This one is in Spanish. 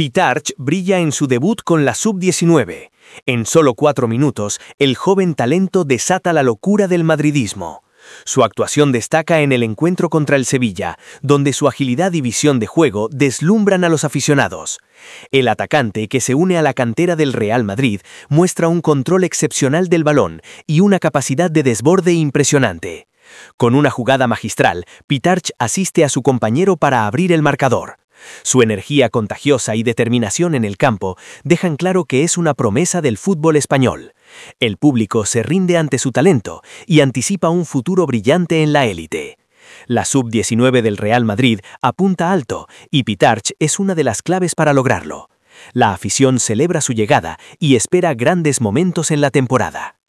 Pitarch brilla en su debut con la Sub-19. En solo 4 minutos, el joven talento desata la locura del madridismo. Su actuación destaca en el encuentro contra el Sevilla, donde su agilidad y visión de juego deslumbran a los aficionados. El atacante, que se une a la cantera del Real Madrid, muestra un control excepcional del balón y una capacidad de desborde impresionante. Con una jugada magistral, Pitarch asiste a su compañero para abrir el marcador. Su energía contagiosa y determinación en el campo dejan claro que es una promesa del fútbol español. El público se rinde ante su talento y anticipa un futuro brillante en la élite. La Sub-19 del Real Madrid apunta alto y Pitarch es una de las claves para lograrlo. La afición celebra su llegada y espera grandes momentos en la temporada.